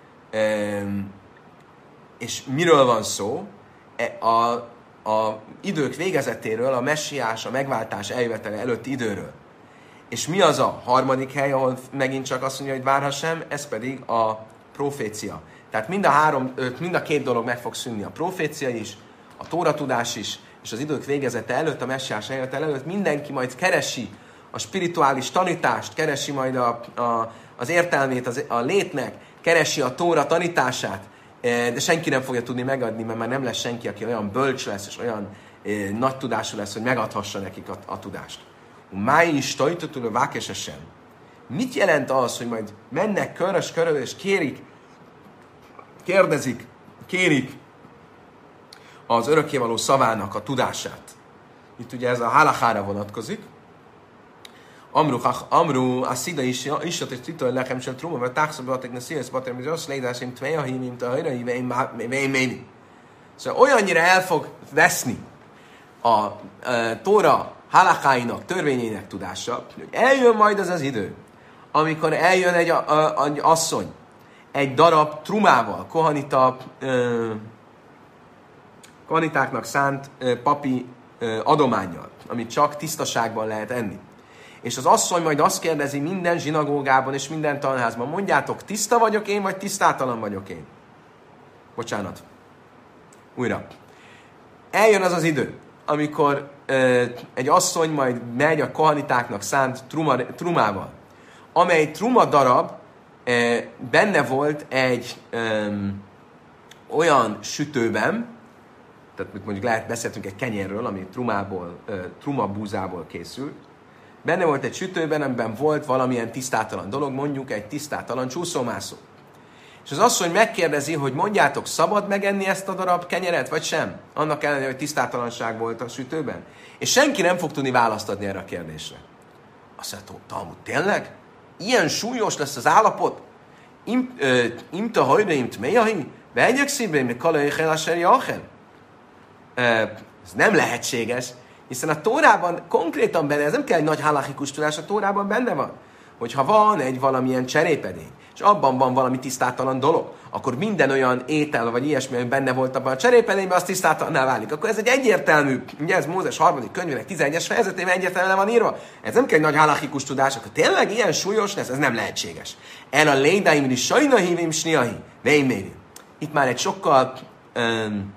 És miről van szó? A, a idők végezetéről, a messiás, a megváltás eljövetele előtti időről. És mi az a harmadik hely, ahol megint csak azt mondja, hogy Dvár Hashem? Ez pedig a profécia. Tehát mind a, három, mind a két dolog meg fog szűnni. A profécia is, a tóratudás is, és az idők végezete előtt, a messiás eljövetele előtt mindenki majd keresi a spirituális tanítást, keresi majd a, a, az értelmét az, a létnek, keresi a Tóra tanítását, de senki nem fogja tudni megadni, mert már nem lesz senki, aki olyan bölcs lesz, és olyan eh, nagy tudású lesz, hogy megadhassa nekik a, a tudást. Máj is tajtottul a vákesesen. Mit jelent az, hogy majd mennek körös körül, és kérik, kérdezik, kérik az örökkévaló szavának a tudását. Itt ugye ez a halachára vonatkozik. Amru, amru, a szida is, is a titől nekem sem truma, mert táxabatek ne szívesz bater, mint az lédásim tveja hímim, te hajra híveim, méni. Szóval olyannyira el fog veszni a, a Tóra halacháinak, törvényének tudása, hogy eljön majd az az idő, amikor eljön egy, a, a, egy asszony, egy darab trumával, kohanita, ö, kohanitáknak szánt ö, papi ö, adománnyal, amit csak tisztaságban lehet enni. És az asszony majd azt kérdezi minden zsinagógában és minden tanházban, mondjátok, tiszta vagyok én, vagy tisztátalan vagyok én? Bocsánat. Újra. Eljön az az idő, amikor ö, egy asszony majd megy a kohanitáknak szánt truma, trumával, amely truma darab ö, benne volt egy ö, olyan sütőben, tehát mondjuk lehet beszéltünk egy kenyérről, ami trumából, ö, trumabúzából készült, benne volt egy sütőben, amiben volt valamilyen tisztátalan dolog, mondjuk egy tisztátalan csúszómászó. és az asszony megkérdezi, hogy mondjátok, szabad megenni ezt a darab kenyeret, vagy sem? Annak ellenére, hogy tisztátalanság volt a sütőben. És senki nem fog tudni választ adni erre a kérdésre. Azt mondta, Talmud, tényleg? Ilyen súlyos lesz az állapot? Imta hajda imt mejahi? Vegyek szívben, kalai helaseri achen? Ez nem lehetséges, hiszen a Tórában konkrétan benne, ez nem kell egy nagy halachikus tudás, a Tórában benne van, hogyha van egy valamilyen cserépedény, és abban van valami tisztátalan dolog, akkor minden olyan étel, vagy ilyesmi, ami benne volt abban a cserépedényben, az tisztátalanná válik. Akkor ez egy egyértelmű, ugye ez Mózes harmadik könyvének tizenegyes fejezetében egyértelműen van írva. Ez nem kell egy nagy halachikus tudás, akkor tényleg ilyen súlyos lesz, ez nem lehetséges. El a lédáim is sajna hívim sniahi, vejméri. Itt már egy sokkal um,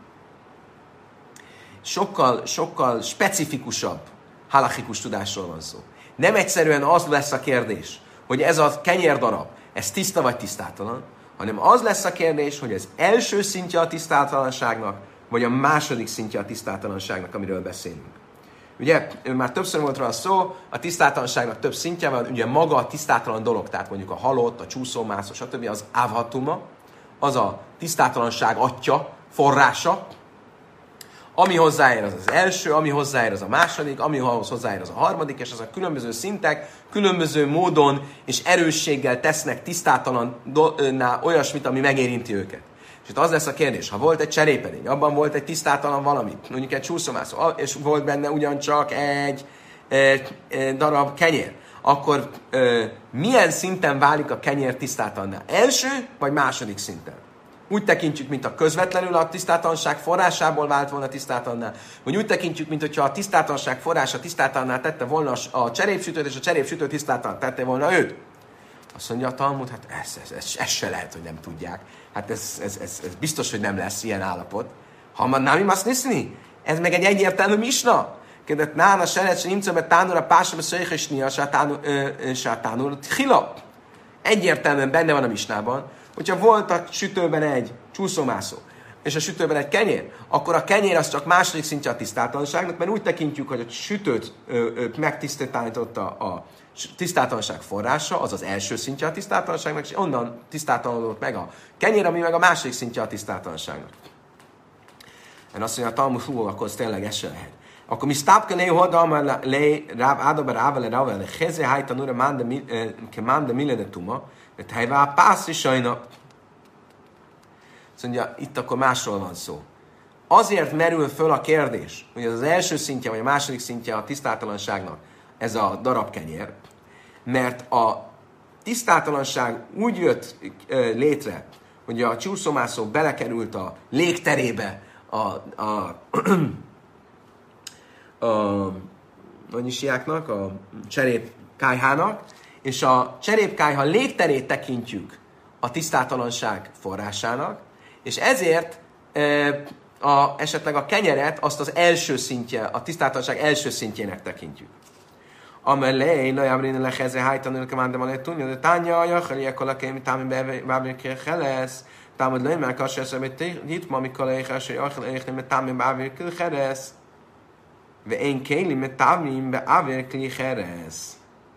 sokkal, sokkal specifikusabb halachikus tudásról van szó. Nem egyszerűen az lesz a kérdés, hogy ez a kenyérdarab, ez tiszta vagy tisztátalan, hanem az lesz a kérdés, hogy ez első szintje a tisztátalanságnak, vagy a második szintje a tisztátalanságnak, amiről beszélünk. Ugye, már többször volt róla szó, a tisztátalanságnak több szintje van, ugye maga a tisztátalan dolog, tehát mondjuk a halott, a csúszómászó, stb. Az ávhatuma, az a tisztátalanság atya, forrása, ami hozzáér az az első, ami hozzáér az a második, ami hozzáér az a harmadik, és az a különböző szintek, különböző módon és erősséggel tesznek tisztátalanná olyasmit, ami megérinti őket. És itt az lesz a kérdés, ha volt egy cserépedény, abban volt egy tisztátalan valami, mondjuk egy csúszómászó, és volt benne ugyancsak egy, egy, egy darab kenyér, akkor ö, milyen szinten válik a kenyér tisztátalanná? Első vagy második szinten? Úgy tekintjük, mint a közvetlenül a tisztátalanság forrásából vált volna tisztátalanná, vagy úgy tekintjük, mint hogyha a tisztátalanság forrása tisztátalanná tette volna a cserépsütőt, és a cserépsütő tisztátalan tette volna őt. Azt mondja a Talmud, hát ez, ez, ez, ez se lehet, hogy nem tudják. Hát ez, ez, ez, ez biztos, hogy nem lesz ilyen állapot. Ha már nem imasz niszni? Ez meg egy egyértelmű misna. Kérdett, nána seret, se nimcöbe tánura pásába szöjhesnia, sátánul tchila. Egyértelműen benne van a misnában, hogyha volt a sütőben egy csúszómászó, és a sütőben egy kenyér, akkor a kenyér az csak második szintje a tisztátalanságnak, mert úgy tekintjük, hogy a sütőt megtisztította a tisztátalanság forrása, az az első szintje a tisztátalanságnak, és onnan tisztátalanodott meg a kenyér, ami meg a második szintje a tisztátalanságnak. Én azt mondja, a Talmud, hú, akkor ez tényleg ez se lehet. Akkor mi sztápke lé hodalma lé ráv ádabar ávele rávele heze hájtanúra mánde millene tuma, de tejvá pászi sajna. Azt mondja, itt akkor másról van szó. Azért merül föl a kérdés, hogy ez az első szintje, vagy a második szintje a tisztátalanságnak ez a darab kenyér, mert a tisztátalanság úgy jött létre, hogy a csúszómászó belekerült a légterébe a, a, a anyisiáknak, a cserépkályhának, és a cserépkályha légterét tekintjük a tisztátalanság forrásának, és ezért e, a, esetleg a kenyeret azt az első szintje, a tisztátalanság első szintjének tekintjük. Amelé, lajabrin leheze hájtanul kemándem alé tudja, de tánya, jachaliek alakeim, támi bábirke helesz, támad lőn, mert kassásra, hogy itt ma, amikor éhes, hogy achal éhne, mert támi bábirke helesz. Ve én kéli, mert támi bábirke helesz.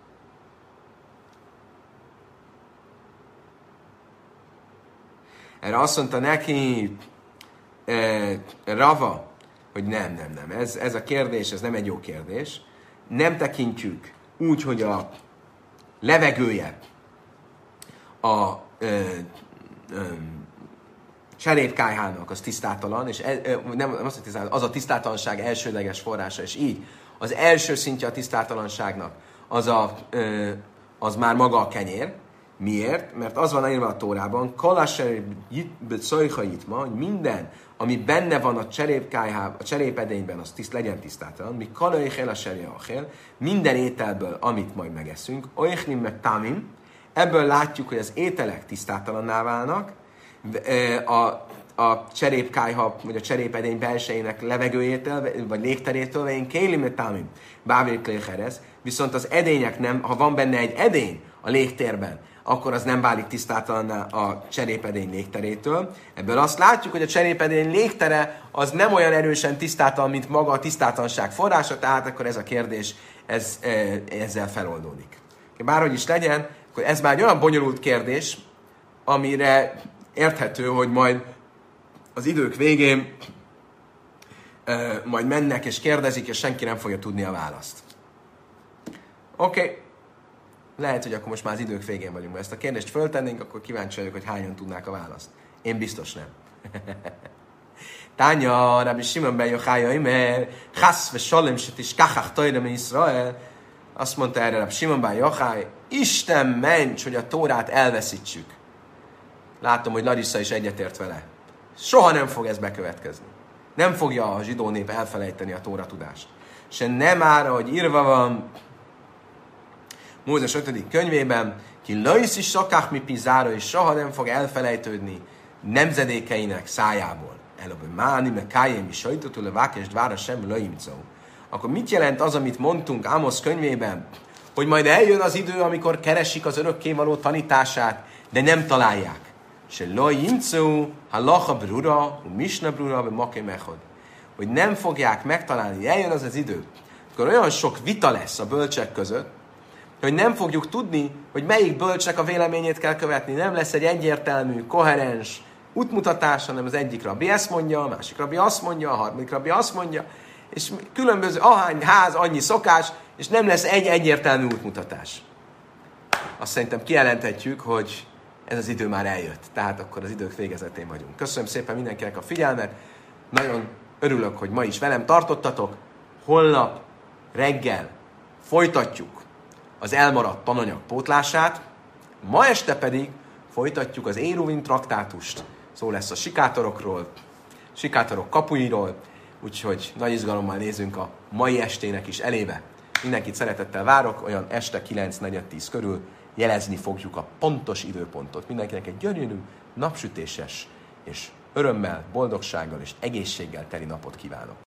Erre azt mondta neki eh, Rava, hogy nem, nem, nem, ez, ez a kérdés, ez nem egy jó kérdés. Nem tekintjük úgy, hogy a levegője a ö, ö, cserépkályhának az tisztátalan, és e, ö, nem, nem azt tisztátalan, az a tisztátalanság elsődleges forrása, és így az első szintje a tisztátalanságnak az, a, ö, az már maga a kenyér. Miért? Mert az van írva a Tórában, hogy minden, ami benne van a cserépkályhában, a cserépedényben, az tiszt, legyen tisztátalan, mi kalajhél a serjahél, minden ételből, amit majd megeszünk, olychnim meg tamim, ebből látjuk, hogy az ételek tisztátalanná válnak, a, a cserépkályha, vagy a cserépedény belsejének levegőjétől, vagy légterétől, vagy én kélim meg tamim, bávir kléherez, viszont az edények nem, ha van benne egy edény a légtérben, akkor az nem válik tisztátalanná a cserépedény légterétől. Ebből azt látjuk, hogy a cserépedény légtere az nem olyan erősen tisztátalan, mint maga a tisztátalanság forrása, tehát akkor ez a kérdés ez, ezzel feloldódik. Bárhogy is legyen, akkor ez már egy olyan bonyolult kérdés, amire érthető, hogy majd az idők végén uh, majd mennek és kérdezik, és senki nem fogja tudni a választ. Oké. Okay. Lehet, hogy akkor most már az idők végén vagyunk. Ha ezt a kérdést föltennénk, akkor kíváncsi vagyok, hogy hányan tudnák a választ. Én biztos nem. Tánya, Rabbi Simon ben Yochai, mert Chasz ve Shalem se tiskachach Torah Israel. Azt mondta erre Rabbi Simon ben Yochai, Isten ments, hogy a Tórát elveszítsük. Látom, hogy Larissa is egyetért vele. Soha nem fog ez bekövetkezni. Nem fogja a zsidó nép elfelejteni a Tóra tudást. Se nem ára, hogy írva van Mózes ötödik könyvében, ki lajsz is sakach mi pizára, és soha nem fog elfelejtődni nemzedékeinek szájából. Előbb máni, meg kájém is sajtottul a vákest vára sem lajimcó. Akkor mit jelent az, amit mondtunk Ámosz könyvében, hogy majd eljön az idő, amikor keresik az örökkévaló tanítását, de nem találják. Se lajimcó, halacha brura, misna brura, vagy maké mechod. Hogy nem fogják megtalálni, eljön az az idő, akkor olyan sok vita lesz a bölcsek között, hogy nem fogjuk tudni, hogy melyik bölcsnek a véleményét kell követni. Nem lesz egy egyértelmű, koherens útmutatás, hanem az egyik rabbi ezt mondja, a másik rabbi azt mondja, a harmadik rabbi azt mondja, és különböző, ahány ház, annyi szokás, és nem lesz egy egyértelmű útmutatás. Azt szerintem kijelenthetjük, hogy ez az idő már eljött. Tehát akkor az idők végezetén vagyunk. Köszönöm szépen mindenkinek a figyelmet. Nagyon örülök, hogy ma is velem tartottatok. Holnap reggel folytatjuk az elmaradt tananyag pótlását, ma este pedig folytatjuk az Éruvin traktátust. Szó lesz a sikátorokról, sikátorok kapuiról, úgyhogy nagy izgalommal nézünk a mai estének is elébe. Mindenkit szeretettel várok, olyan este kilenc negyven tíz körül jelezni fogjuk a pontos időpontot. Mindenkinek egy gyönyörű, napsütéses és örömmel, boldogsággal és egészséggel teli napot kívánok.